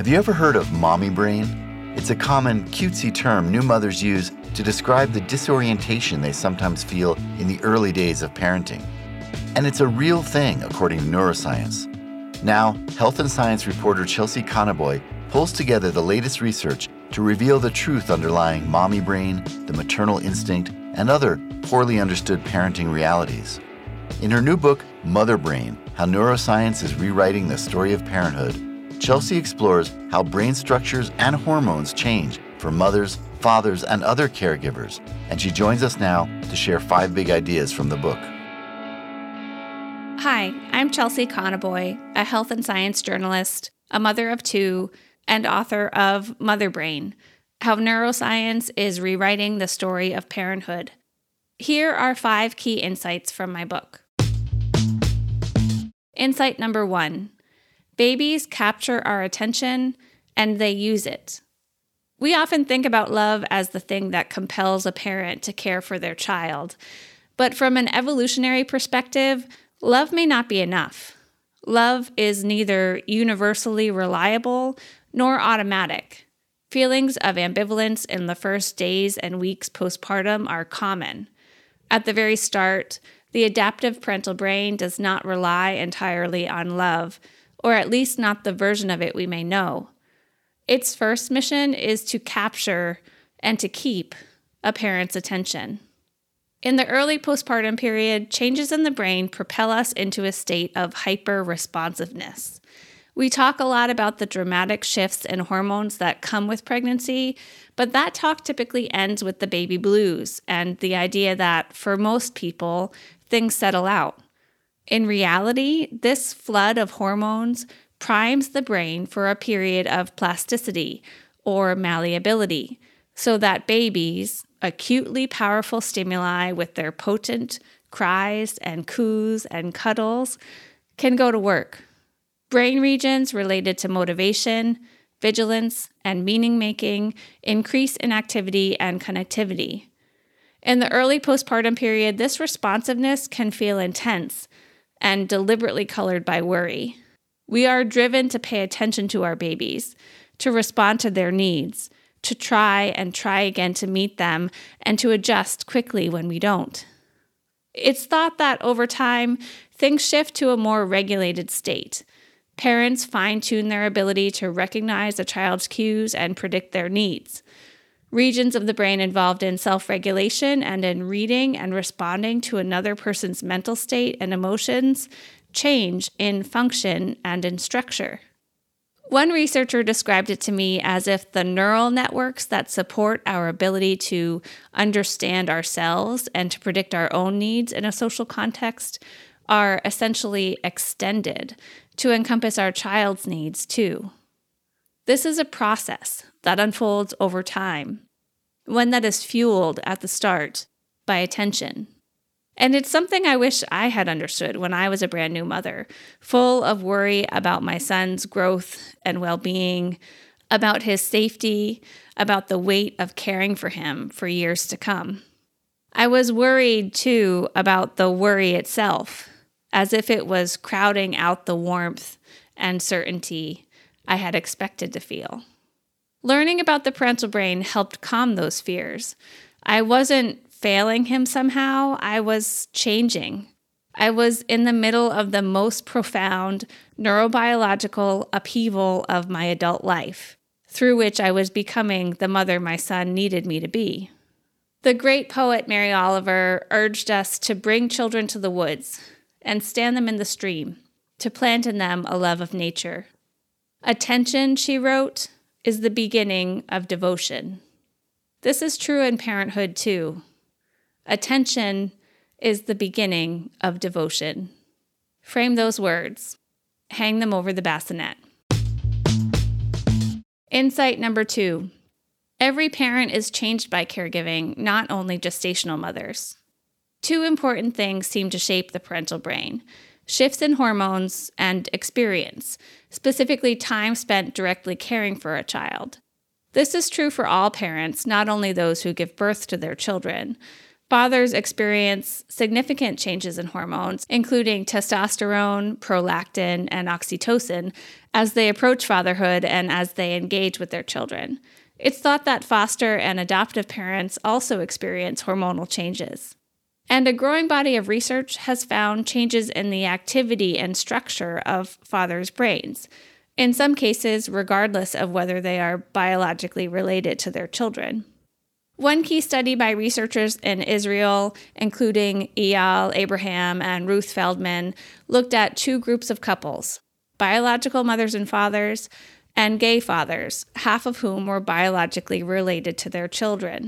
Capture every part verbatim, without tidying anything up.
Have you ever heard of mommy brain? It's a common, cutesy term new mothers use to describe the disorientation they sometimes feel in the early days of parenting. And it's a real thing, according to neuroscience. Now, health and science reporter Chelsea Conaboy pulls together the latest research to reveal the truth underlying mommy brain, the maternal instinct, and other poorly understood parenting realities. In her new book, Mother Brain: How Neuroscience is Rewriting the Story of Parenthood, Chelsea explores how brain structures and hormones change for mothers, fathers, and other caregivers, and she joins us now to share five big ideas from the book. Hi, I'm Chelsea Conaboy, a health and science journalist, a mother of two, and author of Mother Brain: How Neuroscience is Rewriting the Story of Parenthood. Here are five key insights from my book. Insight number one: babies capture our attention and they use it. We often think about love as the thing that compels a parent to care for their child. But from an evolutionary perspective, love may not be enough. Love is neither universally reliable nor automatic. Feelings of ambivalence in the first days and weeks postpartum are common. At the very start, the adaptive parental brain does not rely entirely on love, or at least not the version of it we may know. Its first mission is to capture and to keep a parent's attention. In the early postpartum period, changes in the brain propel us into a state of hyper-responsiveness. We talk a lot about the dramatic shifts in hormones that come with pregnancy, but that talk typically ends with the baby blues and the idea that, for most people, things settle out. In reality, this flood of hormones primes the brain for a period of plasticity or malleability, so that babies, acutely powerful stimuli with their potent cries and coos and cuddles, can go to work. Brain regions related to motivation, vigilance, and meaning-making increase in activity and connectivity. In the early postpartum period, this responsiveness can feel intense and deliberately colored by worry. We are driven to pay attention to our babies, to respond to their needs, to try and try again to meet them, and to adjust quickly when we don't. It's thought that over time, things shift to a more regulated state. Parents fine-tune their ability to recognize a child's cues and predict their needs. Regions of the brain involved in self-regulation and in reading and responding to another person's mental state and emotions change in function and in structure. One researcher described it to me as if the neural networks that support our ability to understand ourselves and to predict our own needs in a social context are essentially extended to encompass our child's needs too. This is a process that unfolds over time, one that is fueled at the start by attention. And it's something I wish I had understood when I was a brand new mother, full of worry about my son's growth and well-being, about his safety, about the weight of caring for him for years to come. I was worried, too, about the worry itself, as if it was crowding out the warmth and certainty I had expected to feel. Learning about the parental brain helped calm those fears. I wasn't failing him somehow. I was changing. I was in the middle of the most profound neurobiological upheaval of my adult life, through which I was becoming the mother my son needed me to be. The great poet Mary Oliver urged us to bring children to the woods and stand them in the stream, to plant in them a love of nature. Attention, she wrote, is the beginning of devotion. This is true in parenthood, too. Attention is the beginning of devotion. Frame those words. Hang them over the bassinet. Insight number two. Every parent is changed by caregiving, not only gestational mothers. Two important things seem to shape the parental brain: shifts in hormones and experience, specifically time spent directly caring for a child. This is true for all parents, not only those who give birth to their children. Fathers experience significant changes in hormones, including testosterone, prolactin, and oxytocin, as they approach fatherhood and as they engage with their children. It's thought that foster and adoptive parents also experience hormonal changes. And a growing body of research has found changes in the activity and structure of fathers' brains, in some cases regardless of whether they are biologically related to their children. One key study by researchers in Israel, including Eyal Abraham and Ruth Feldman, looked at two groups of couples, biological mothers and fathers, and gay fathers, half of whom were biologically related to their children.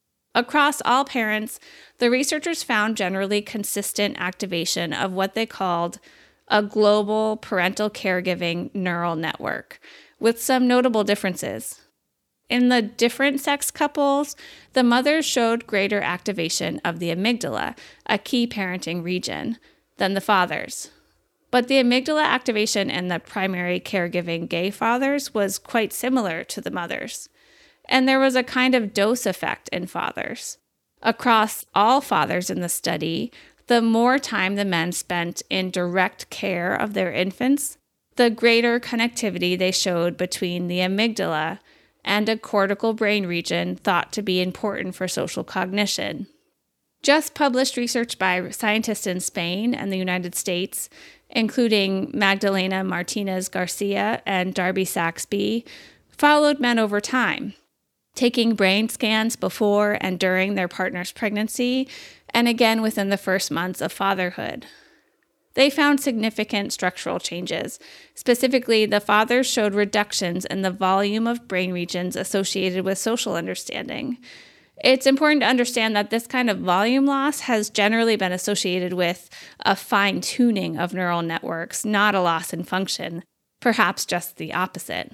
Across all parents, the researchers found generally consistent activation of what they called a global parental caregiving neural network, with some notable differences. In the different sex couples, the mothers showed greater activation of the amygdala, a key parenting region, than the fathers. But the amygdala activation in the primary caregiving gay fathers was quite similar to the mothers. And there was a kind of dose effect in fathers. Across all fathers in the study, the more time the men spent in direct care of their infants, the greater connectivity they showed between the amygdala and a cortical brain region thought to be important for social cognition. Just published research by scientists in Spain and the United States, including Magdalena Martinez Garcia and Darby Saxby, followed men over time, taking brain scans before and during their partner's pregnancy, and again within the first months of fatherhood. They found significant structural changes. Specifically, the fathers showed reductions in the volume of brain regions associated with social understanding. It's important to understand that this kind of volume loss has generally been associated with a fine-tuning of neural networks, not a loss in function, perhaps just the opposite.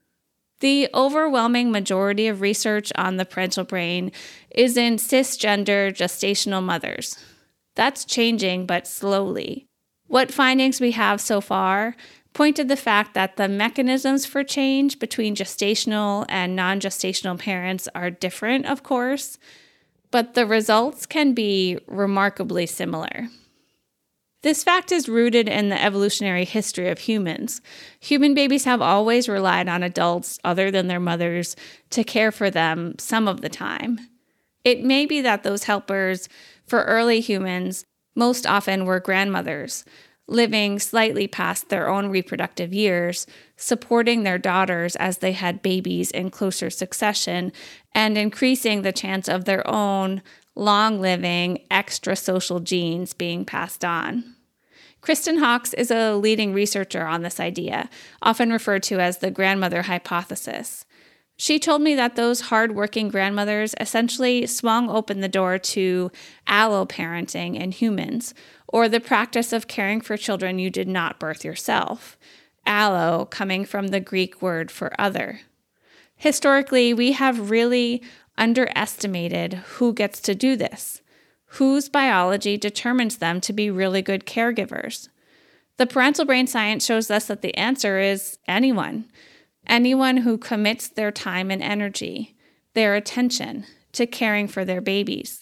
The overwhelming majority of research on the parental brain is in cisgender gestational mothers. That's changing, but slowly. What findings we have so far point to the fact that the mechanisms for change between gestational and non-gestational parents are different, of course, but the results can be remarkably similar. This fact is rooted in the evolutionary history of humans. Human babies have always relied on adults other than their mothers to care for them some of the time. It may be that those helpers for early humans most often were grandmothers, living slightly past their own reproductive years, supporting their daughters as they had babies in closer succession, and increasing the chance of their own long-living extra-social genes being passed on. Kristen Hawkes is a leading researcher on this idea, often referred to as the grandmother hypothesis. She told me that those hard-working grandmothers essentially swung open the door to alloparenting in humans, or the practice of caring for children you did not birth yourself. Allo coming from the Greek word for other. Historically, we have really underestimated who gets to do this, whose biology determines them to be really good caregivers. The parental brain science shows us that the answer is anyone. Anyone who commits their time and energy, their attention, to caring for their babies.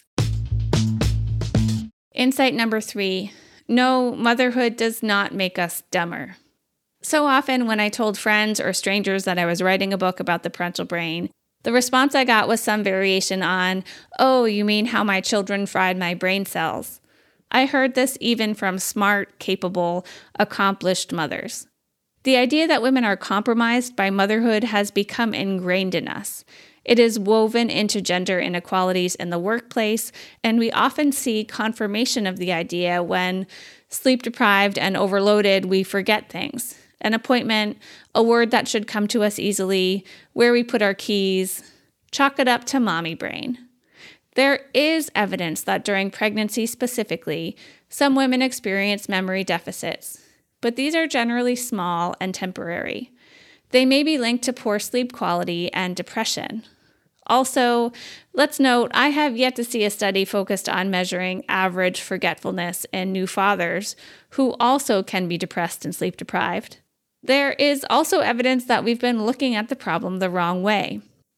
Insight number three, no, motherhood does not make us dumber. So often when I told friends or strangers that I was writing a book about the parental brain, the response I got was some variation on, oh, you mean how my children fried my brain cells? I heard this even from smart, capable, accomplished mothers. The idea that women are compromised by motherhood has become ingrained in us. It is woven into gender inequalities in the workplace, and we often see confirmation of the idea when, sleep-deprived and overloaded, we forget things. An appointment, a word that should come to us easily, where we put our keys. Chalk it up to mommy brain. There is evidence that during pregnancy specifically, some women experience memory deficits, but these are generally small and temporary. They may be linked to poor sleep quality and depression. Also, let's note, I have yet to see a study focused on measuring average forgetfulness in new fathers who also can be depressed and sleep deprived. There is also evidence that we've been looking at the problem the wrong way.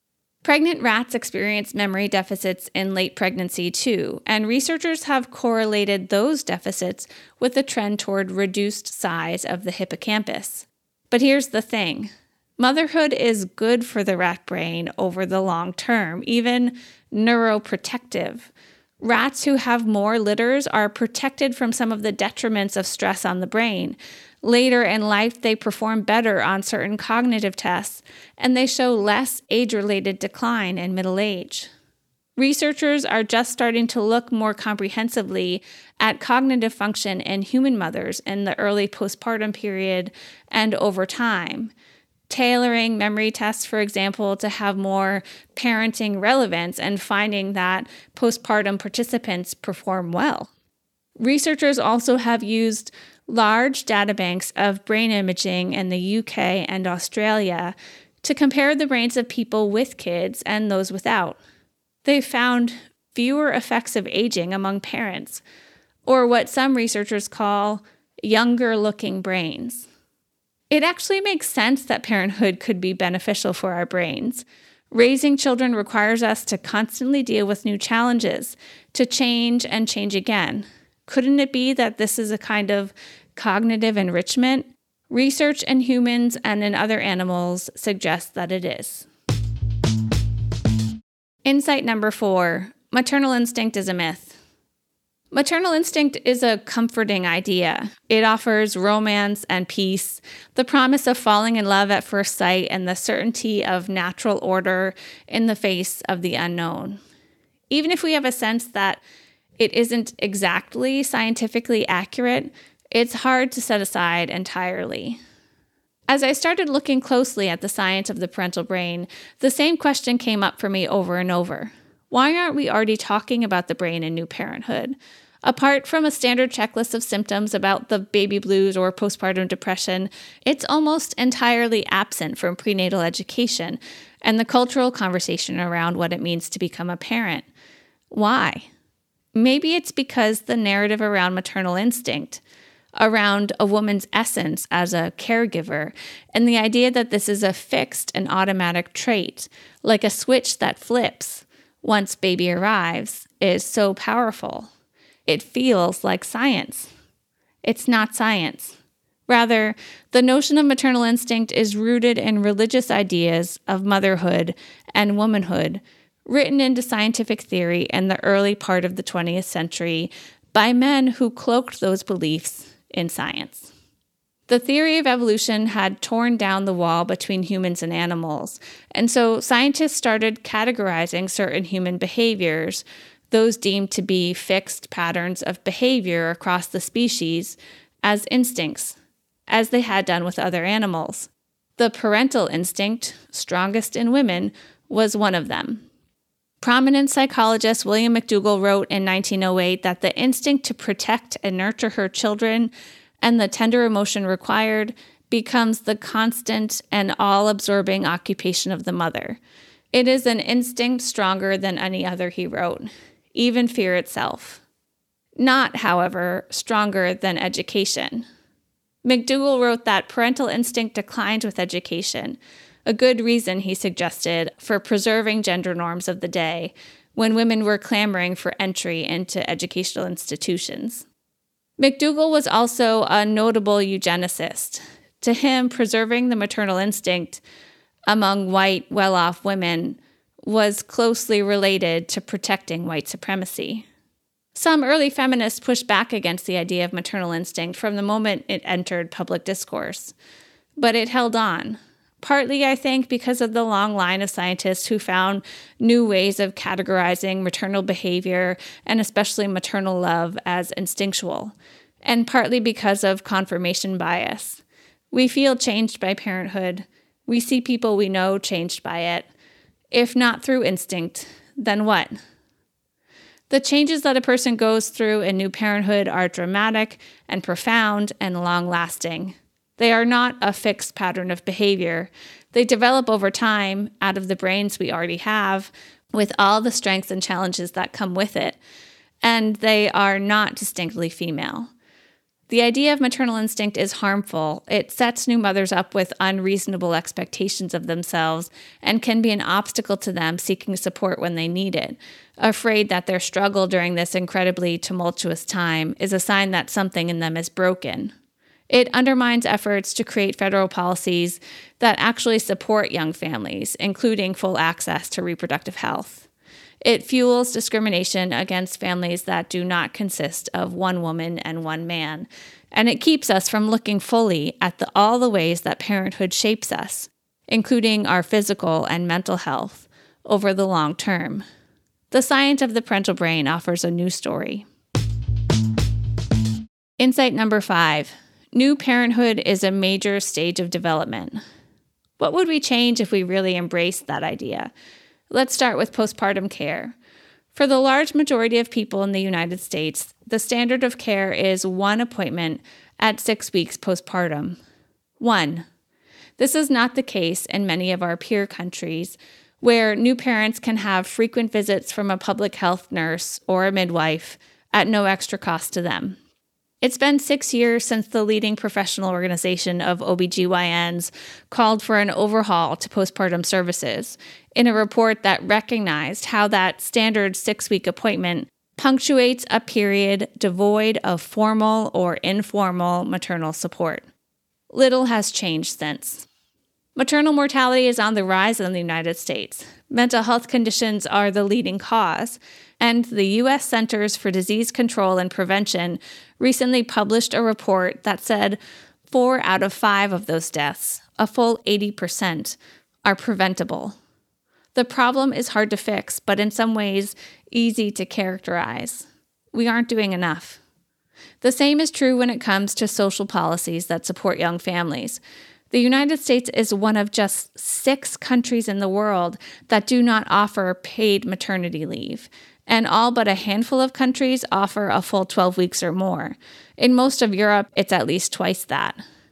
Pregnant rats experience memory deficits in late pregnancy too, and researchers have correlated those deficits with the trend toward reduced size of the hippocampus. But here's the thing. Motherhood is good for the rat brain over the long term, even neuroprotective. Rats who have more litters are protected from some of the detriments of stress on the brain. Later in life, they perform better on certain cognitive tests, and they show less age-related decline in middle age. Researchers are just starting to look more comprehensively at cognitive function in human mothers in the early postpartum period and over time, tailoring memory tests, for example, to have more parenting relevance and finding that postpartum participants perform well. Researchers also have used large databanks of brain imaging in the U K and Australia to compare the brains of people with kids and those without. They found fewer effects of aging among parents, or what some researchers call younger-looking brains. It actually makes sense that parenthood could be beneficial for our brains. Raising children requires us to constantly deal with new challenges, to change and change again. Couldn't it be that this is a kind of cognitive enrichment? Research in humans and in other animals suggests that it is. Insight number four, maternal instinct is a myth. Maternal instinct is a comforting idea. It offers romance and peace, the promise of falling in love at first sight, and the certainty of natural order in the face of the unknown. Even if we have a sense that it isn't exactly scientifically accurate, it's hard to set aside entirely. As I started looking closely at the science of the parental brain, the same question came up for me over and over. Why aren't we already talking about the brain in new parenthood? Apart from a standard checklist of symptoms about the baby blues or postpartum depression, it's almost entirely absent from prenatal education and the cultural conversation around what it means to become a parent. Why? Maybe it's because the narrative around maternal instinct, around a woman's essence as a caregiver, and the idea that this is a fixed and automatic trait, like a switch that flips once baby arrives, is so powerful. It feels like science. It's not science. Rather, the notion of maternal instinct is rooted in religious ideas of motherhood and womanhood, written into scientific theory in the early part of the twentieth century by men who cloaked those beliefs in science. The theory of evolution had torn down the wall between humans and animals, and so scientists started categorizing certain human behaviors, those deemed to be fixed patterns of behavior across the species, as instincts, as they had done with other animals. The parental instinct, strongest in women, was one of them. Prominent psychologist William McDougall wrote in nineteen oh eight that the instinct to protect and nurture her children and the tender emotion required becomes the constant and all-absorbing occupation of the mother. It is an instinct stronger than any other, he wrote, even fear itself. Not, however, stronger than education. McDougall wrote that parental instinct declines with education, a good reason, he suggested, for preserving gender norms of the day when women were clamoring for entry into educational institutions. McDougall was also a notable eugenicist. To him, preserving the maternal instinct among white, well-off women was closely related to protecting white supremacy. Some early feminists pushed back against the idea of maternal instinct from the moment it entered public discourse, but it held on. Partly, I think, because of the long line of scientists who found new ways of categorizing maternal behavior and especially maternal love as instinctual, and partly because of confirmation bias. We feel changed by parenthood. We see people we know changed by it. If not through instinct, then what? The changes that a person goes through in new parenthood are dramatic and profound and long-lasting. They are not a fixed pattern of behavior. They develop over time out of the brains we already have, with all the strengths and challenges that come with it, and they are not distinctly female. The idea of maternal instinct is harmful. It sets new mothers up with unreasonable expectations of themselves and can be an obstacle to them seeking support when they need it. Afraid that their struggle during this incredibly tumultuous time is a sign that something in them is broken. It undermines efforts to create federal policies that actually support young families, including full access to reproductive health. It fuels discrimination against families that do not consist of one woman and one man, and it keeps us from looking fully at the, all the ways that parenthood shapes us, including our physical and mental health, over the long term. The science of the parental brain offers a new story. Insight number five. New parenthood is a major stage of development. What would we change if we really embraced that idea? Let's start with postpartum care. For the large majority of people in the United States, the standard of care is one appointment at six weeks postpartum. One. This is not the case in many of our peer countries, where new parents can have frequent visits from a public health nurse or a midwife at no extra cost to them. It's been six years since the leading professional organization of O B G Y Ns called for an overhaul to postpartum services in a report that recognized how that standard six-week appointment punctuates a period devoid of formal or informal maternal support. Little has changed since. Maternal mortality is on the rise in the United States. Mental health conditions are the leading cause, and the U S Centers for Disease Control and Prevention recently published a report that said four out of five of those deaths, a full eighty percent, are preventable. The problem is hard to fix, but in some ways easy to characterize. We aren't doing enough. The same is true when it comes to social policies that support young families. The United States is one of just six countries in the world that do not offer paid maternity leave, and all but a handful of countries offer a full twelve weeks or more. In most of Europe, it's at least twice that.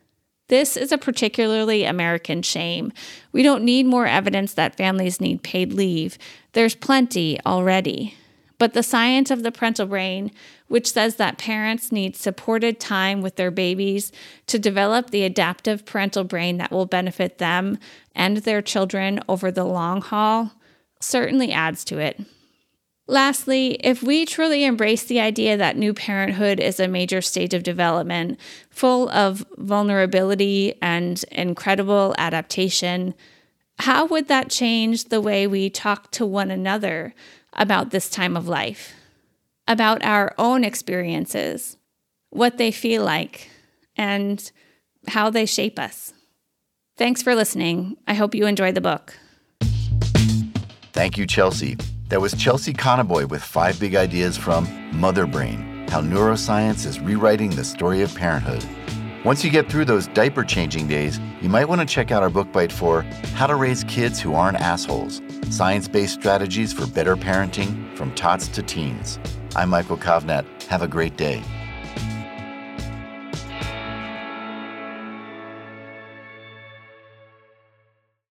This is a particularly American shame. We don't need more evidence that families need paid leave. There's plenty already. But the science of the parental brain, which says that parents need supported time with their babies to develop the adaptive parental brain that will benefit them and their children over the long haul, certainly adds to it. Lastly, if we truly embrace the idea that new parenthood is a major stage of development, full of vulnerability and incredible adaptation, how would that change the way we talk to one another about this time of life, about our own experiences, what they feel like, and how they shape us? Thanks for listening. I hope you enjoyed the book. Thank you, Chelsea. That was Chelsea Conaboy with five big ideas from Mother Brain, How Neuroscience is Rewriting the Story of Parenthood. Once you get through those diaper-changing days, you might want to check out our book bite for How to Raise Kids Who Aren't Assholes, Science-Based Strategies for Better Parenting from Tots to Teens. I'm Michael Kovnat. Have a great day.